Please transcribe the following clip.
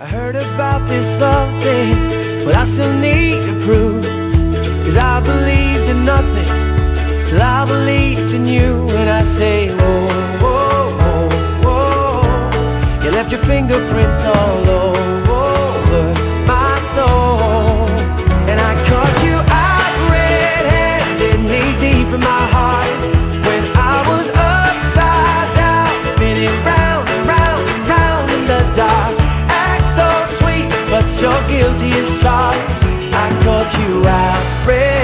I heard about this love thing, but I still need to prove. 'Cause I believed in nothing till I believed in you. And I say, whoa, whoa, whoa, whoa. You left your fingerprints all over my soul. And I caught you out red-handed, knee deep in my heart. When I was upside down, spinning round and round and round in the dark. Act so sweet, but you're guilty as charged. I caught you out red.